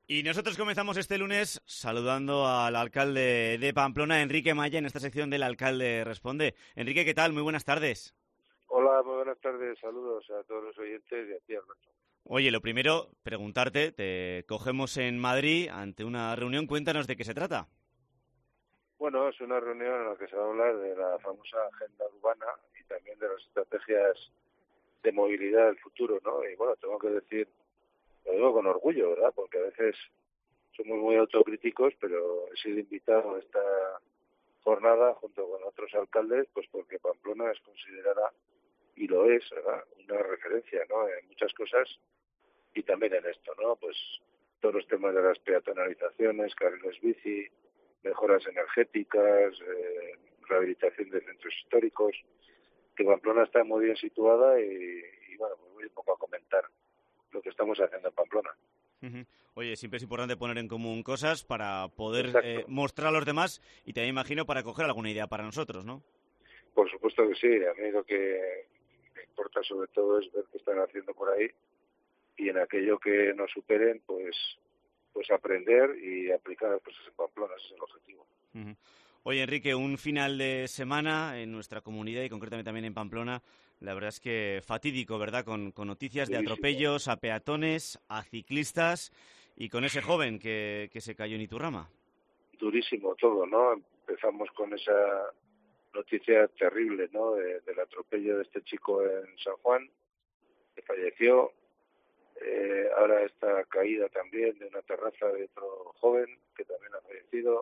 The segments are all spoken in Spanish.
Y nosotros comenzamos este lunes saludando al alcalde de Pamplona, Enrique Maya, en esta sección del Alcalde Responde. Enrique, ¿qué tal? Muy buenas tardes. Hola, muy buenas tardes. Saludos a todos los oyentes y a ti, Alberto. Oye, lo primero, preguntarte, te cogemos en Madrid ante una reunión, cuéntanos de qué se trata. Bueno, es una reunión en la que se va a hablar de la famosa agenda urbana y también de las estrategias de movilidad del futuro, ¿no? Y bueno, tengo que decir, lo digo con orgullo, ¿verdad? Porque a veces somos muy autocríticos, pero he sido invitado a esta jornada junto con otros alcaldes, pues porque Pamplona es considerada, y lo es, ¿verdad?, una referencia, ¿no?, en muchas cosas y también en esto, ¿no? Pues todos los temas de las peatonalizaciones, carriles bici, mejoras energéticas, rehabilitación de centros históricos, que Pamplona está muy bien situada y bueno, pues voy un poco a comentar lo que estamos haciendo en Pamplona. Uh-huh. Oye, siempre es importante poner en común cosas para poder mostrar a los demás y también imagino para coger alguna idea para nosotros, ¿no? Por supuesto que sí, a mí lo que me importa sobre todo es ver qué están haciendo por ahí y en aquello que nos superen, pues aprender y aplicar las cosas en Pamplona, ese es el objetivo. Uh-huh. Oye, Enrique, un final de semana en nuestra comunidad y concretamente también en Pamplona, la verdad es que fatídico, ¿verdad? Con noticias de atropellos a peatones, a ciclistas y con ese joven que se cayó en Iturrama. Durísimo todo, ¿no? Empezamos con esa noticia terrible, ¿no?, del atropello de este chico en San Juan, que falleció. Ahora esta caída también de una terraza de otro joven que también ha fallecido.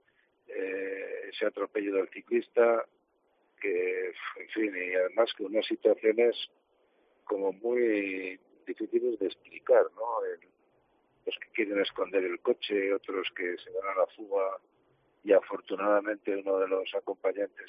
Ese atropello del ciclista, que, en fin, y además que unas situaciones como muy difíciles de explicar, ¿no? Los que quieren esconder el coche, otros que se van a la fuga, y afortunadamente uno de los acompañantes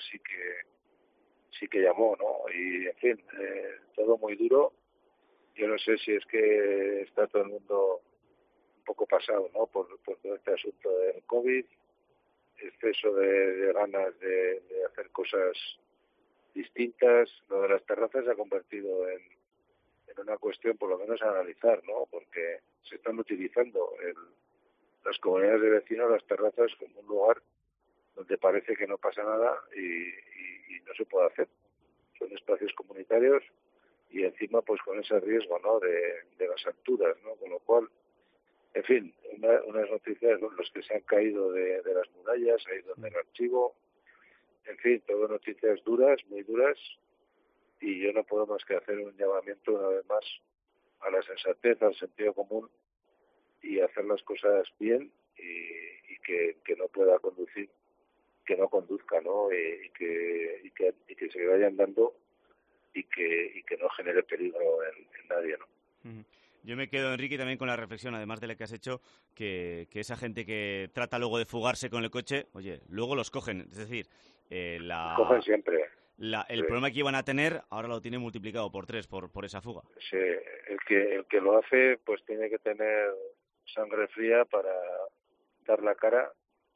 sí que llamó, ¿no? Y, en fin, todo muy duro. Yo no sé si es que está todo el mundo un poco pasado, ¿no?, por todo este asunto del COVID, exceso de ganas de hacer cosas distintas. Lo de las terrazas se ha convertido en una cuestión, por lo menos, a analizar, ¿no?, porque se están utilizando las comunidades de vecinos las terrazas como un lugar donde parece que no pasa nada y no se puede hacer. Son espacios comunitarios y encima pues con ese riesgo, ¿no?, de las alturas, ¿no?, con lo cual, en fin, unas noticias, ¿no?, los que se han caído de las murallas, ahí donde el archivo, en fin, todo noticias duras, muy duras, y yo no puedo más que hacer un llamamiento una vez más a la sensatez, al sentido común y hacer las cosas bien y que no pueda conducir, que no conduzca, ¿no?, y que se vayan dando y que no genere peligro en nadie, ¿no? Uh-huh. Yo me quedo, Enrique, también con la reflexión, además de la que has hecho, que esa gente que trata luego de fugarse con el coche, oye, luego los cogen. Es decir, Los cogen siempre. el problema que iban a tener ahora lo tienen multiplicado por 3 por esa fuga. Sí, el que lo hace pues tiene que tener sangre fría para dar la cara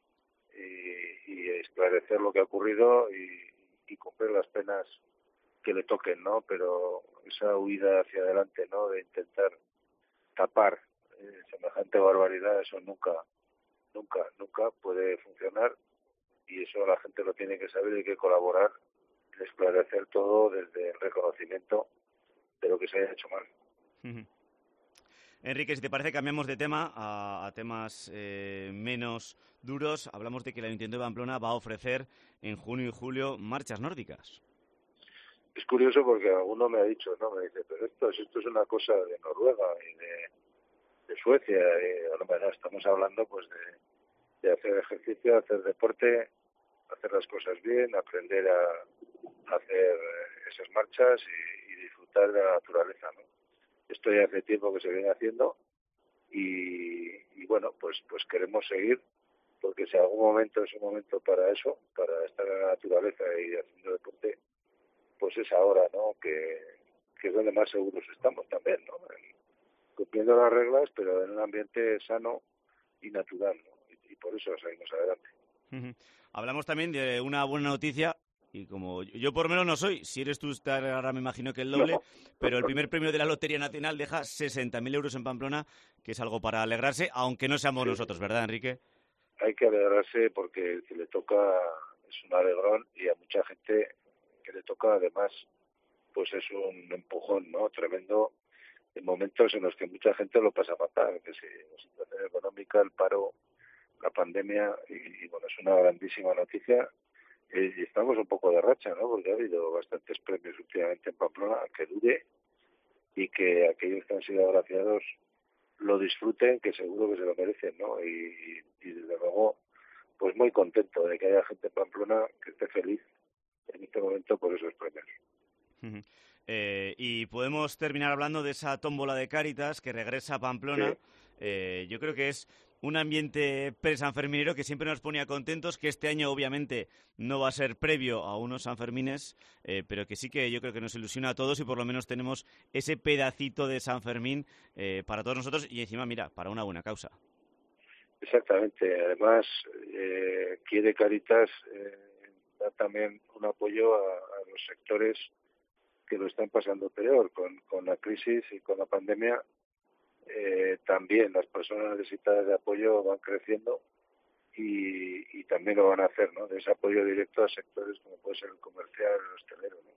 y esclarecer lo que ha ocurrido y cumplir las penas que le toquen, ¿no? Pero esa huida hacia adelante, ¿no?, de intentar tapar semejante barbaridad, eso nunca puede funcionar, y eso la gente lo tiene que saber y hay que colaborar y esclarecer todo desde el reconocimiento de lo que se haya hecho mal. Uh-huh. Enrique, si te parece, cambiamos de tema a temas menos duros. Hablamos de que el Ayuntamiento de Pamplona va a ofrecer en junio y julio marchas nórdicas. Es curioso porque alguno me ha dicho, ¿no?, me dice, pero esto es una cosa de Noruega y de Suecia, y bueno, estamos hablando pues de hacer ejercicio, hacer deporte, hacer las cosas bien, aprender a hacer esas marchas y disfrutar de la naturaleza, ¿no? Esto ya hace tiempo que se viene haciendo y bueno, pues queremos seguir, porque si algún momento es un momento para eso, para estar en la naturaleza y haciendo deporte, pues es ahora, ¿no?, que es donde más seguros estamos también, ¿no?, cumpliendo las reglas, pero en un ambiente sano y natural, ¿no? Y por eso seguimos adelante. Uh-huh. Hablamos también de una buena noticia y como yo por lo menos no soy, si eres tú ahora me imagino que el doble, No. pero el primer premio de la Lotería Nacional deja 60.000 euros en Pamplona, que es algo para alegrarse, aunque no seamos Sí, nosotros, ¿verdad, Enrique? hay que alegrarse porque el que le toca es un alegrón y a mucha gente que le toca además pues es un empujón, ¿no? Tremendo en momentos en los que mucha gente lo pasa fatal, que si la situación económica, el paro, la pandemia y bueno, es una grandísima noticia. Y estamos un poco de racha, ¿no? Porque ha habido bastantes premios últimamente en Pamplona, que dure y que aquellos que han sido agraciados lo disfruten, que seguro que se lo merecen, ¿no? Y desde luego, pues muy contento de que haya gente en Pamplona que esté feliz en este momento por esos premios. Ujú. Y podemos terminar hablando de esa tómbola de Cáritas que regresa a Sí, Pamplona. Yo creo que es un ambiente pre-sanferminero que siempre nos ponía contentos, que este año obviamente no va a ser previo a unos Sanfermines, pero que sí que yo creo que nos ilusiona a todos y por lo menos tenemos ese pedacito de San Fermín para todos nosotros y encima, mira, para una buena causa. exactamente. Además, quiere Cáritas dar también un apoyo a los sectores que lo están pasando peor con la crisis y con la pandemia. También las personas necesitadas de apoyo van creciendo y también lo van a hacer, ¿no? De ese apoyo directo a sectores como puede ser el comercial, el hostelero, ¿no?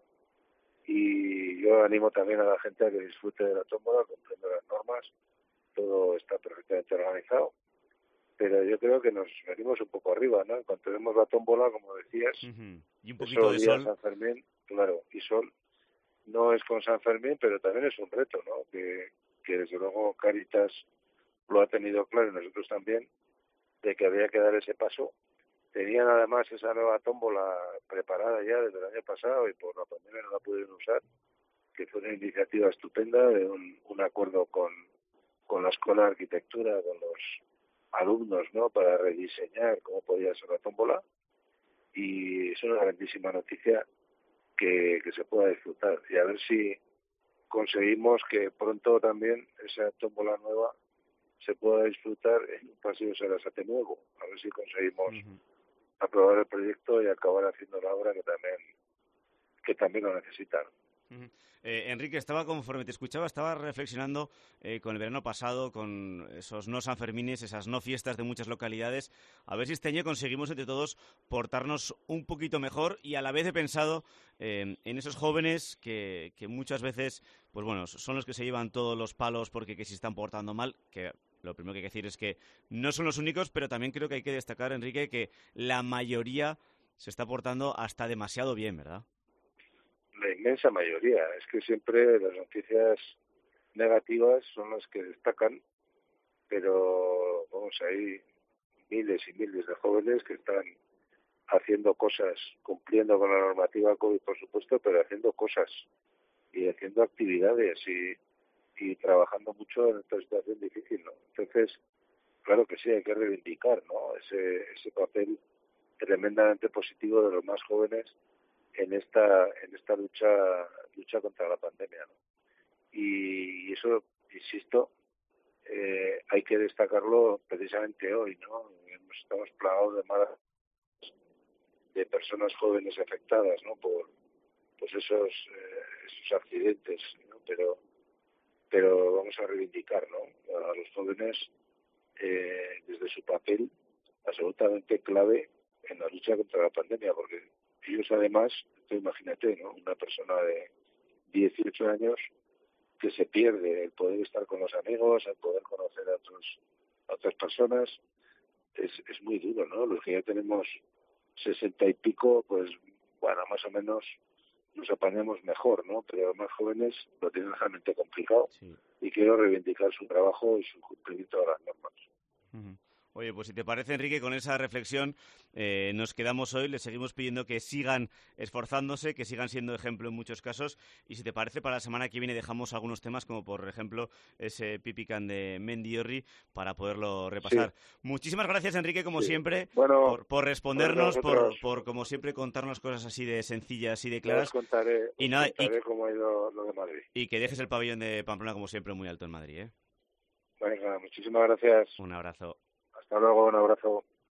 Y yo animo también a la gente a que disfrute de la tómbola, cumpliendo las normas, todo está perfectamente organizado, pero yo creo que nos venimos un poco arriba, ¿no? En cuanto vemos la tómbola, como decías, Ujú. Y un poquito eso de día sol. San Fermín, claro, y sol, no es con San Fermín, pero también es un reto, ¿no? Que desde luego Cáritas lo ha tenido claro y nosotros también, de que había que dar ese paso. Tenían además esa nueva tómbola preparada ya desde el año pasado y por la pandemia no la pudieron usar, que fue una iniciativa estupenda de un acuerdo con la Escuela de Arquitectura, con los alumnos, ¿no? Para rediseñar cómo podía ser la tómbola y es una grandísima noticia que se pueda disfrutar y a ver si conseguimos que pronto también esa tómbola nueva se pueda disfrutar en un paseo Sarasate nuevo, a ver si conseguimos Ujú. aprobar el proyecto y acabar haciendo la obra que también lo necesitan. Ujú. Enrique, conforme te escuchaba, estaba reflexionando con el verano pasado, con esos no Sanfermines, esas no fiestas de muchas localidades, a ver si este año conseguimos entre todos portarnos un poquito mejor y a la vez he pensado en esos jóvenes que muchas veces, pues bueno, son los que se llevan todos los palos porque que se están portando mal, que lo primero que hay que decir es que no son los únicos, pero también creo que hay que destacar, Enrique, que la mayoría se está portando hasta demasiado bien, ¿verdad? La inmensa mayoría. Es que siempre las noticias negativas son las que destacan, pero vamos, hay miles y miles de jóvenes que están haciendo cosas, cumpliendo con la normativa COVID, por supuesto, pero haciendo cosas y haciendo actividades y trabajando mucho en esta situación difícil, ¿no? Entonces, claro que sí, hay que reivindicar, ¿no? Ese papel tremendamente positivo de los más jóvenes en esta lucha contra la pandemia, ¿no? Y eso, insisto, hay que destacarlo precisamente hoy, ¿no? Estamos plagados de personas jóvenes afectadas, ¿no? Por pues esos accidentes, ¿no? Pero vamos a reivindicar, ¿no? A los jóvenes desde su papel absolutamente clave en la lucha contra la pandemia, porque ellos además, tú imagínate, ¿no? Una persona de 18 años que se pierde el poder estar con los amigos, el poder conocer a otras personas, es muy duro, ¿no? Los que ya tenemos 60 y pico, pues bueno, más o menos nos apañamos mejor, ¿no? Pero los más jóvenes lo tienen realmente complicado Sí. y quiero reivindicar su trabajo y su cumplimiento de las normas. Ujú. Oye, pues si te parece, Enrique, con esa reflexión nos quedamos hoy. Les seguimos pidiendo que sigan esforzándose, que sigan siendo ejemplo en muchos casos. Y si te parece, para la semana que viene dejamos algunos temas, como por ejemplo ese Pipican de Mendiorri, para poderlo Sí, repasar. Muchísimas gracias, Enrique, como sí. siempre, Bueno, por gracias a respondernos, vosotros. por como siempre contarnos cosas así de sencillas y de Ya claras. Y os nada, contaré cómo ha ido lo de Madrid. y que dejes el pabellón de Pamplona, como siempre, muy alto en Madrid, ¿eh? Venga, muchísimas gracias. Un abrazo. Hasta luego, un abrazo.